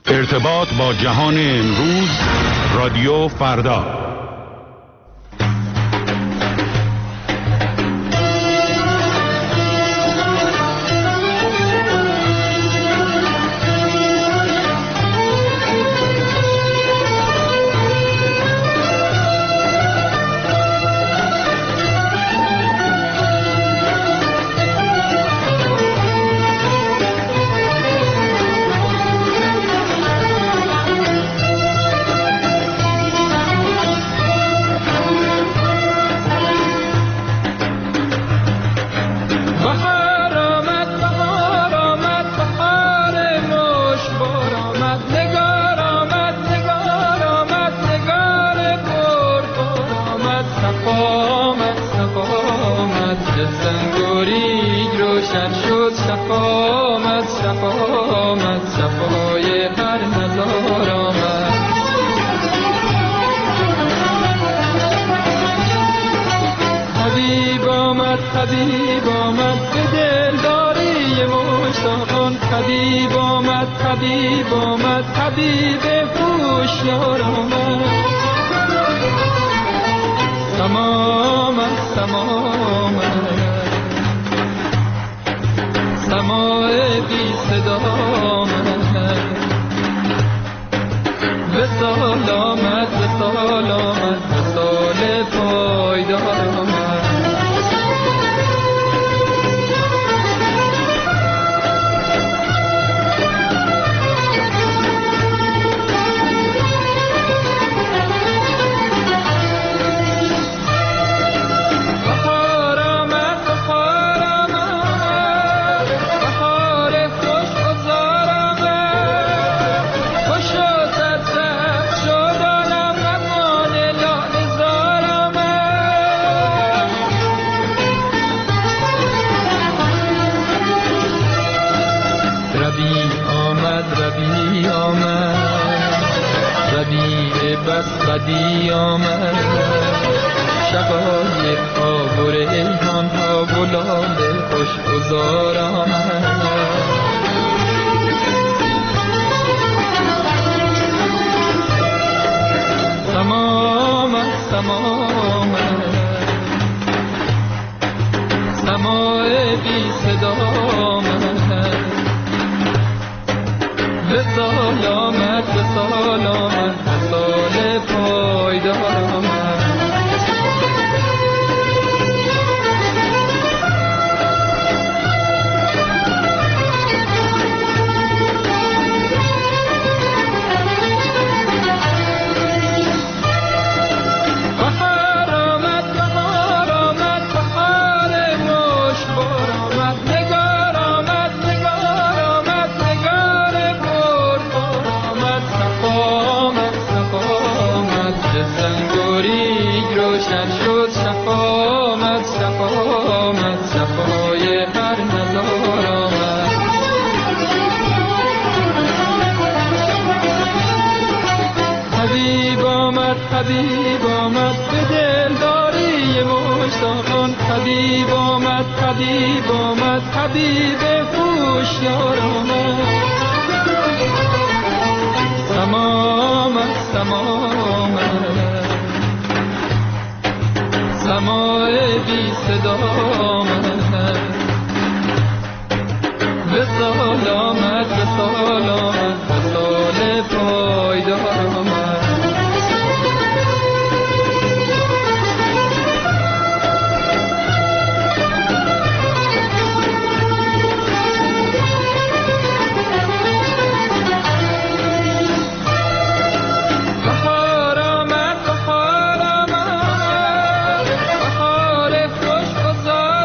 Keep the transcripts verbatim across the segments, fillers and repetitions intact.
ارتباط با جهان امروز، رادیو فردا. بهار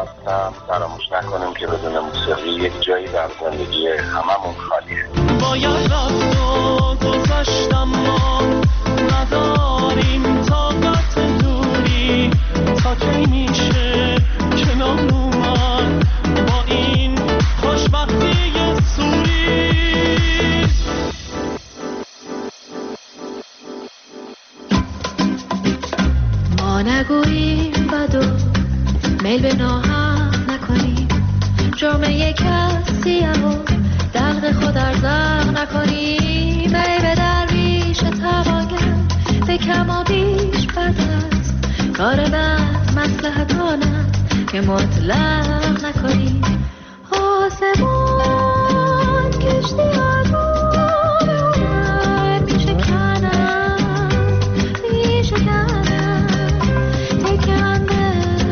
هستم. فراموش نکنیم که بدون موسیقی یک جایی در زندگی هممون خالیه. باید رفت و گذاشتم ما نداریم طاقت دوری تا کی میشه کنار اومد با این خوشبختی سوری. ما نگوییم بدو میل به ناهم نکنیم، جرم یک کسیه و دلق خود ارزاق نکنیم. ای به درویش توانگر به کم و بیش بد است، کار بد مصلحت آن است که مطلق نکنیم. آسمان کشتی آرمان هنر می شکنم می شکنم تکم به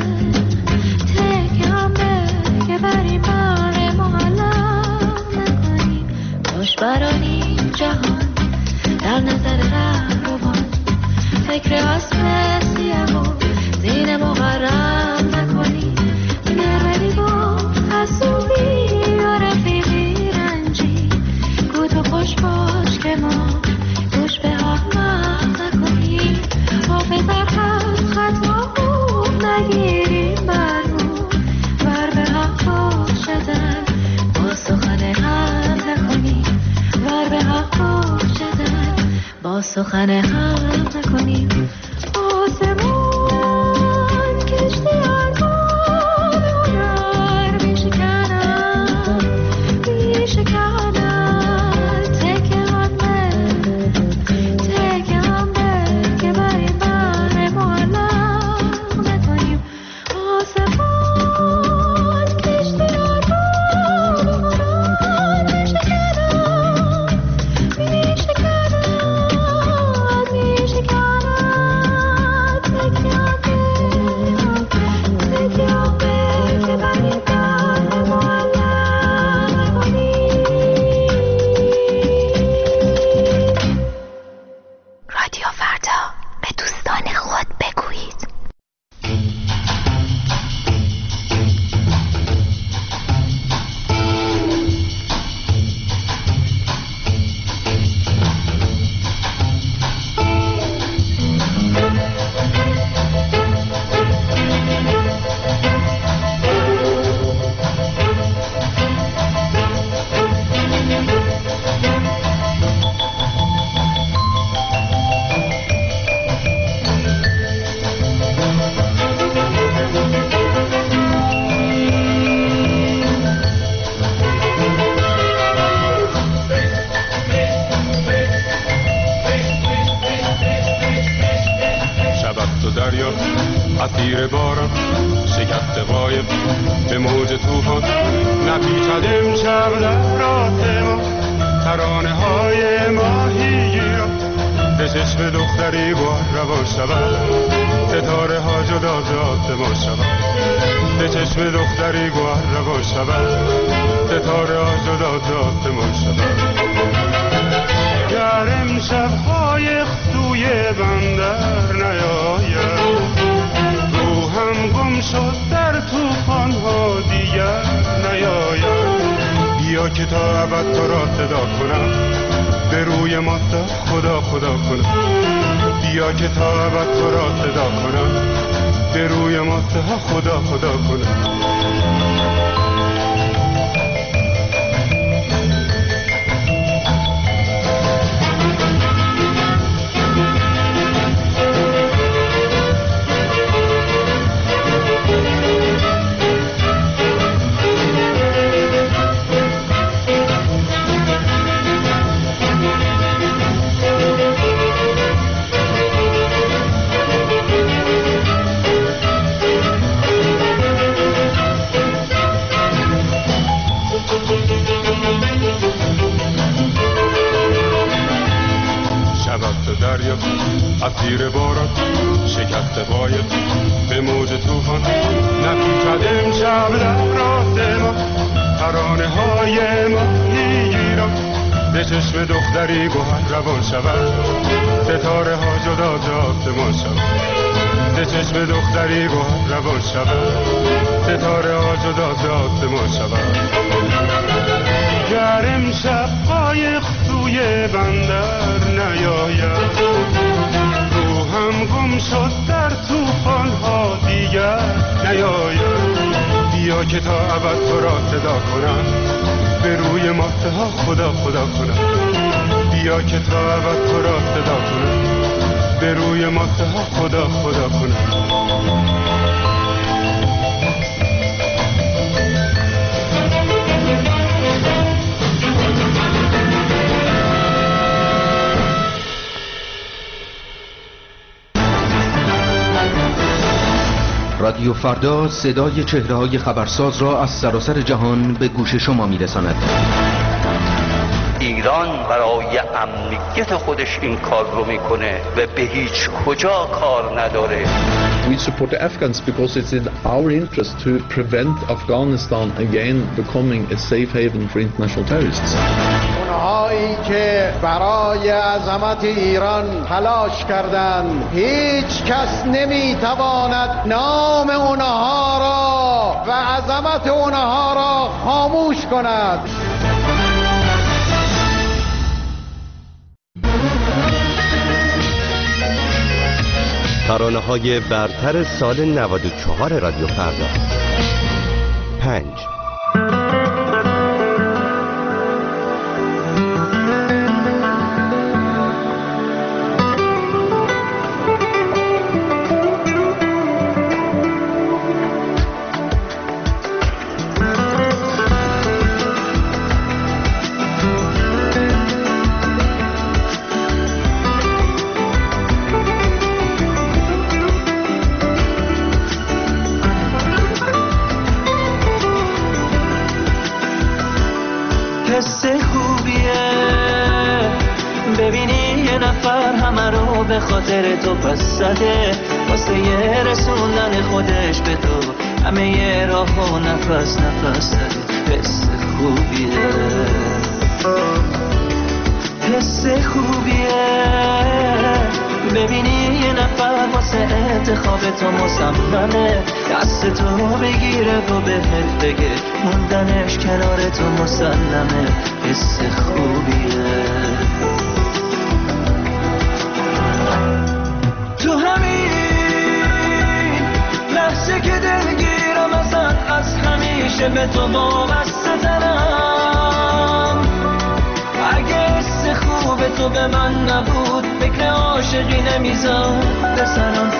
تکم به که بریم بر معلق نکنیم. باش برانیم جهان در نظر رهروان، فکر اسم سیه و زین مغرم نکنیم. نرولی با حسوبی و رفیقی رنجی، گو تو خوش باش که ما گوش به احمق نکنیم. حافظ حق خطا نگیریم بر رو بر به حق باش شدن با سخن هم نکنیم. ور به حق باش شدن با سخن هم نکنیم. آسمان کشتی آرمان هنر می شکنم می شکنم تکم به تکم به که بریم بر معلق نکنیم. آسمان کشتی آرمان هنر می شکنم می شکنم می شکنم تکم به تکم به که بریم بر معلق نکنیم. رادیو فردا، به دوستان خود بگویید. اسیر باران شکست قایب به موج طوفان نپیچد امشب در آسمان ترانه های ماهیگیران به چشم دختری بار روان شود ستاره ها جدا ز آسمان شود به چشم دختری بار روان شود ستاره ها جدا ز آسمان شود گر امشب های سوی بندر نیاید روحم گم شد در طوفان ها دیگر نیاید بیا که تا ابد تو را صدا کنم به روی ماست خدا خدا کنم بیا که تا ابد تو را صدا کنم به روی ماست خدا خدا کنم اسیر باران شکست قایب به موج طوفان نپیچد امشب در آسمان ترانه های ماهیگیران به چشم دختری گوهر روان شود ستاره ها جدا ز آسمان شود ز چشم دختری گوهر روان شود، ستاره ها جدا ز ما شود. گر امشب قایق سوی بندر نیاید، روحم گم شد در طوفان ها دیگر نیاید. بیا که تا ابد تو را صدا کنم، به روی ماسه ها خدا خدا کنم. بیا که تا ابد تو را صدا کنم، به روی ماسه ها خدا خدا کنم. رادیو فردا صدای چهره‌های خبرساز را از سراسر جهان به گوش شما می‌رساند. ایران برای امنیت خودش این کار رو میکنه و به هیچ کجا کار نداره. We support the Afghans because it's in our interest to prevent Afghanistan again becoming a safe haven for international terrorists. اونهایی که برای عظمت ایران تلاش کردند، هیچ کس نمیتواند نام اونها را و عظمت اونها را خاموش کند. ترانه‌های برتر سال نود و چهار رادیو فردا. پنج حس خوبیه ببینی یه نفر همه رو به خاطر تو پس زده، واسه یه رسوندن خودش به تو همه یه راه و نفس نفس زده. حس خوبیه، حس خوبیه ببینی یه نفر واسه انتخاب تو مصممه، دست تو بگیره و بهت بگه موندنش کنار تو مسلمه. حس خوبیه. تو همین لحظه که دلگیرم ازت، از همیشه به تو وابسته ترم. اگه حس خوب تو به من نبود، فکر عاشقی نمیزم بسرم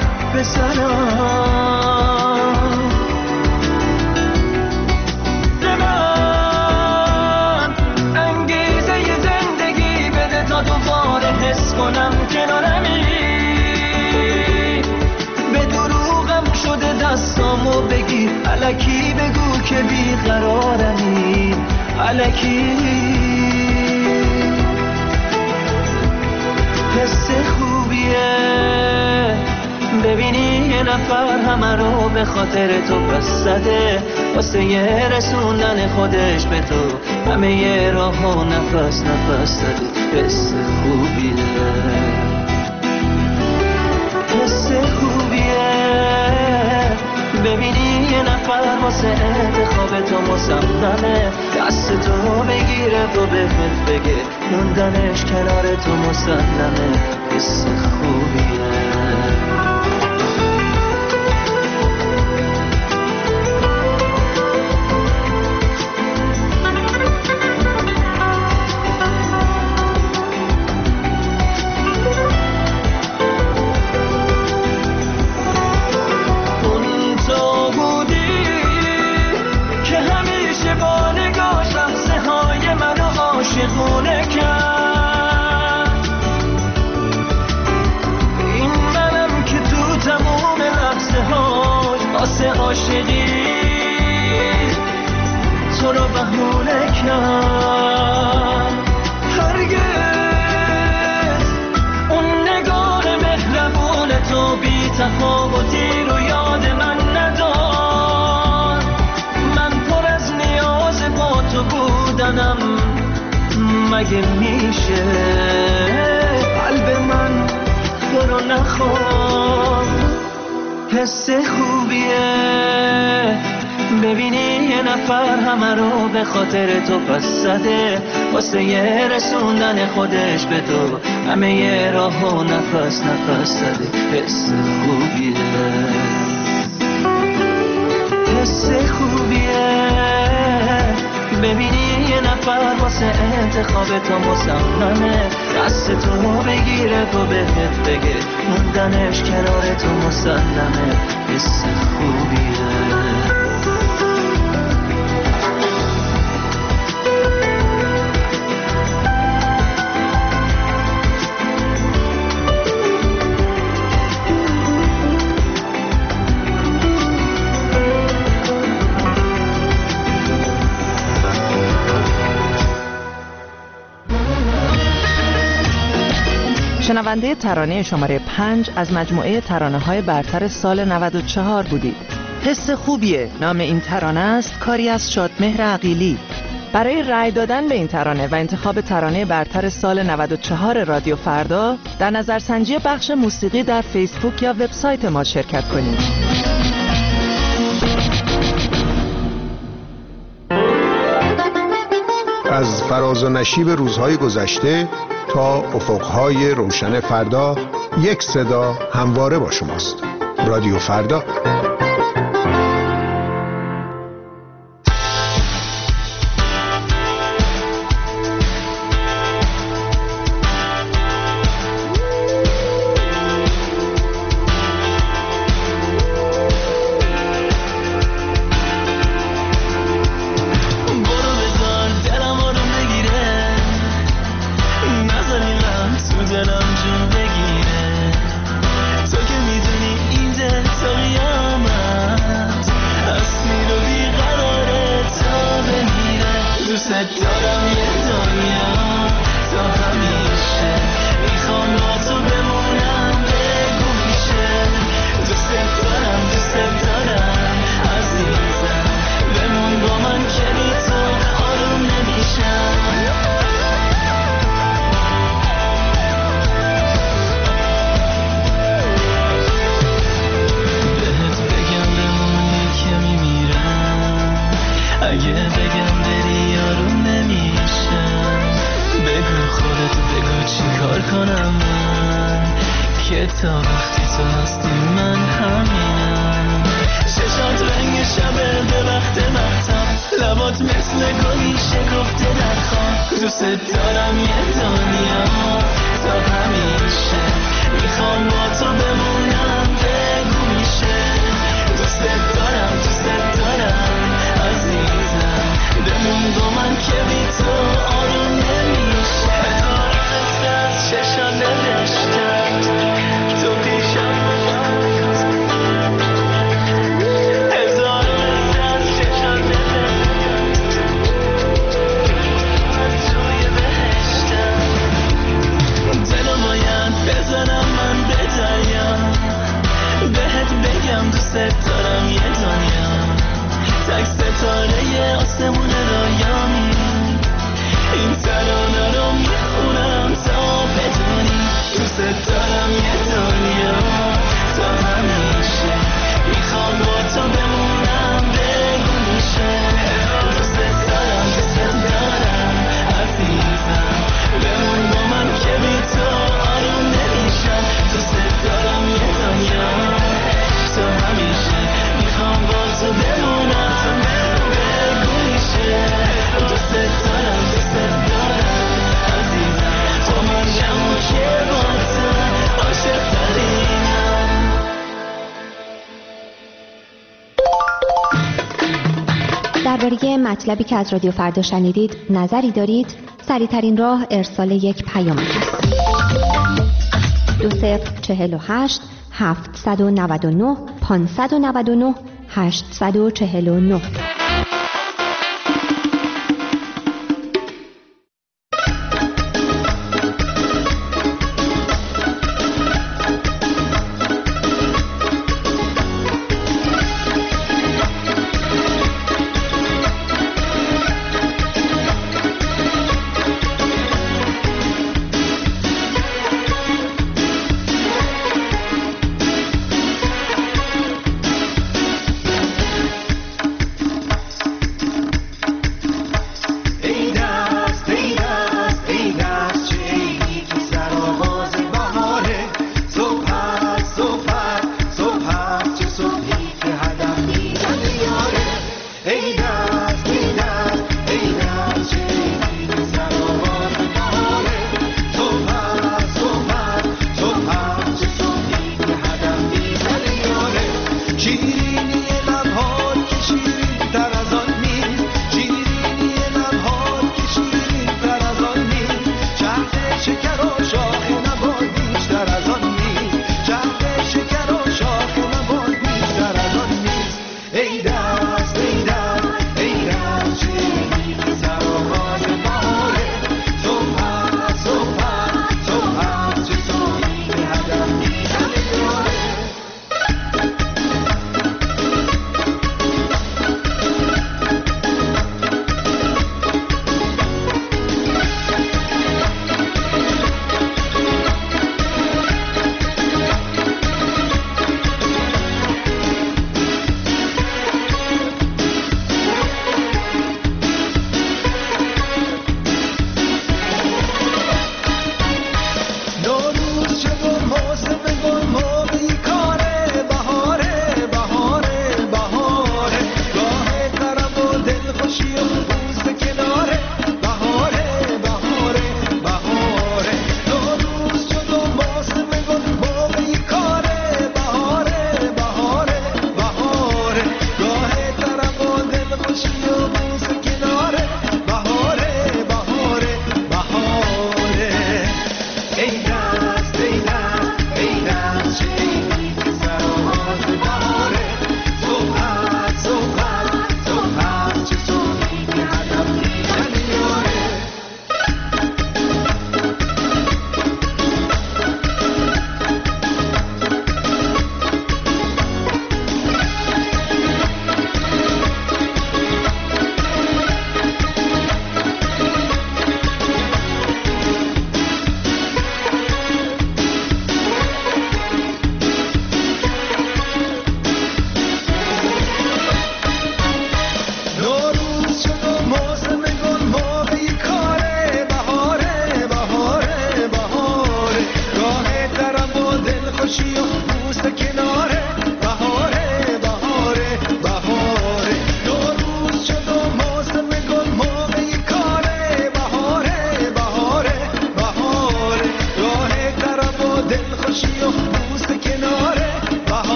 بسرم. به من انگیزه ی زندگی بده تا دوباره حس کنم کنارمی. به دروغم شده دستامو بگیر، الکی بگو که بیقرارمی، الکی. حس خوبیه ببینی یه نفر همه رو به خاطر تو پس زده، واسه یه رسوندن خودش به تو همه یه راه و نفس نفس زده. حس خوبیه، حس خوبیه ببینی یه نفر واسه انتخاب تو مصممه، دست تو بگیره و بهت بگه موندنش کنار تو مسلمه. حس خوبیه. عاشقونه کرد این منم که تو تموم لحظه هاش واسه عاشقی تو رو بهونه کرد. هرگز اون نگاه مهربون تو بی تفاوتی رو یاد من ندار. من پر از نیاز با تو بودنم، مگه میشه قلب من تو رو نخواد؟ حس خوبیه ببینی یه نفر همه رو به خاطر تو پس زده واسه یه رسوندن خودش به تو همه یه راه و نفس نفس زده. حس خوبیه حس خوبیه ببینی یه نفر واسه انتخاب تو مصممه دست تو بگیره و بهت بگه موندنش کنار تو مسلمه. حس خوبیه شنونده ترانه شماره پنج از مجموعه ترانه‌های برتر سال نود و چهار بودید. حس خوبیه نام این ترانه است، کاری از شادمهر عقیلی. برای رأی دادن به این ترانه و انتخاب ترانه برتر سال نود و چهار رادیو فردا در نظرسنجی بخش موسیقی در فیسبوک یا وبسایت ما شرکت کنید. از فراز و نشیب روزهای گذشته تا افقهای روشن فردا، یک صدا همواره با شماست. رادیو فردا. درباره مطلبی که از رادیو فردا شنیدید نظری دارید؟ سریع‌ترین راه ارسال یک پیام است. دو صفر چهل و هشت هفتصد و نود و نه پانصد و نود و نه هشتصد و چهل و نه.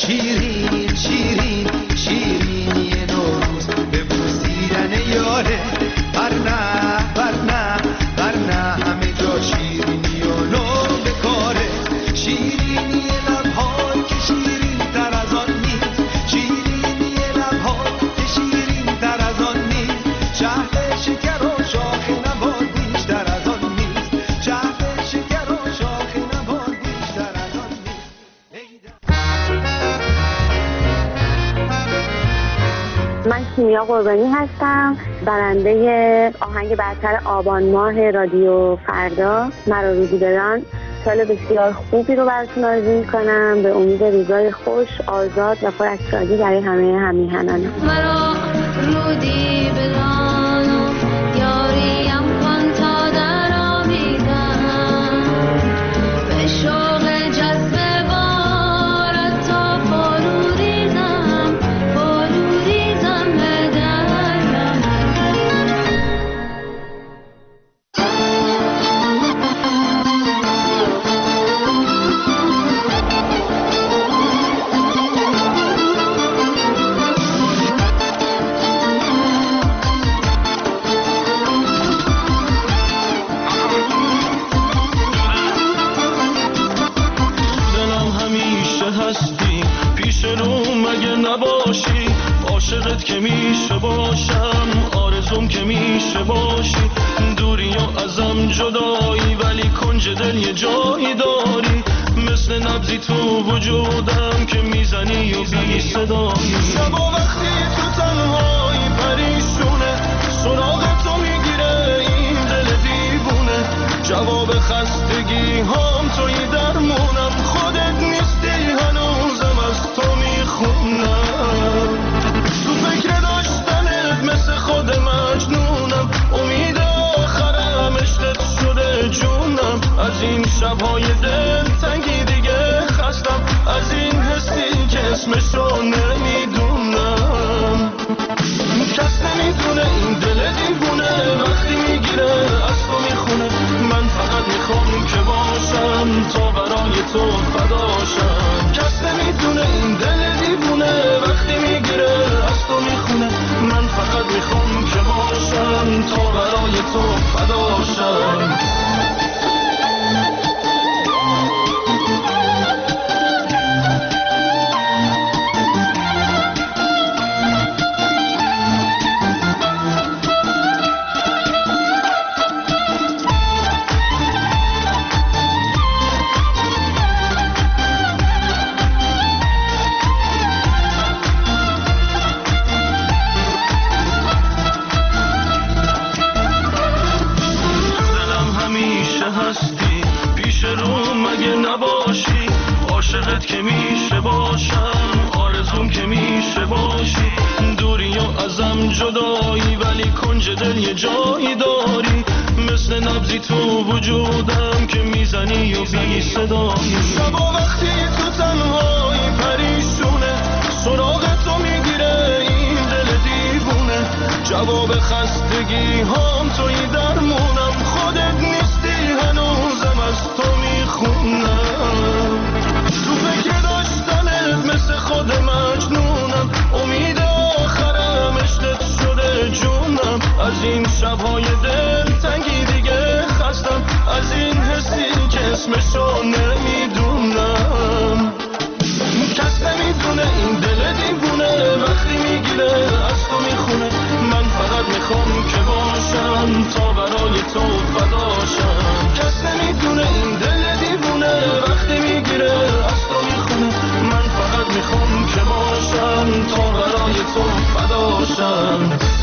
شیرین شیرین شیرینی نوروز به بوسیدن یاره برنه برنه برنه همه جا شیرینی و نو به کاره شیرینی لب‌ها که شیرین تر از آن نیست شیرینی لب‌ها که شیرین تر از آن نیست شهر شکر و شاخ نبات بیشتر از آن نیست شهر شکر و شاخ نبات بیشتر از آن نیست. من کیمیا قربانی هستم، برنده آهنگ برتر آبان ماه رادیو فردا مرا روزی بدان. سال بسیار خوبی رو براتون آرزو می‌کنم، به امید روزای خوش، آزاد و پر از شادی برای همه همیهنانم. مرا رودی بدان یاریم کن تا در آمیزم به شوق جذب بارت تا فرو ریزم فرو ریزم به دریا. عاشقت که میشه باشم، آرزوم که میشه باشی، دوری و ازم جدایی ولی کنج دل یه جایی داری، مثل نبضی تو وجودم که میزنی و بی صدایی. شبا وقتی تو تنهایی پریشونه، سراغ تو میگیره این دل دیوونه، جواب خستگی هام توی درمونم، خودت نیستی هنوزم از تو میخونم، تو فکر داشتنت مثل خود مجنونم، امید آخرم عشقت شده جونم، از این شبهای دل تنگی دیگه خستم، از این حسی که اسمشو نمیدونم، کس نمیدونه این دل دیوونه وقتی میگیره از تو میخونه، من فقط میخوام که باشم تا برای تو فداشم، کس نمیدونه این دل دیوونه وقتی میگیره از تو میخونه، من فقط میخوام که باشم تا برای تو فداشم. عاشقت که میشه باشم، آرزوم که میشه باشی، دوری و ازم جدایی ولی کنج دل یه جایی داری، مثل نبضی تو وجودم که میزنی و بی صدایی. شبا وقتی تو تنهایی پریشونه، سراغ تو میگیره این دل دیوونه، جواب خستگی هام توی درمونم، خودت نیستی هنوزم از تو میخونم، تو فکر داشتنت مثل خود مجنونم، امید آخرم عشقت شده جونم، از این شبهای دل تنگی دیگه خستم، از این حسی که اسمشو نمیدونم، کس نمیدونه این دل دیوونه وقتی میگیره از تو میخونه، من فقط میخوام که باشم تا برای تو فداشم، کس نمیدونه این دل دیوونه وقتی میگیره از تو میخونه، من فقط میخوام که باشم تا برای تو فداشم.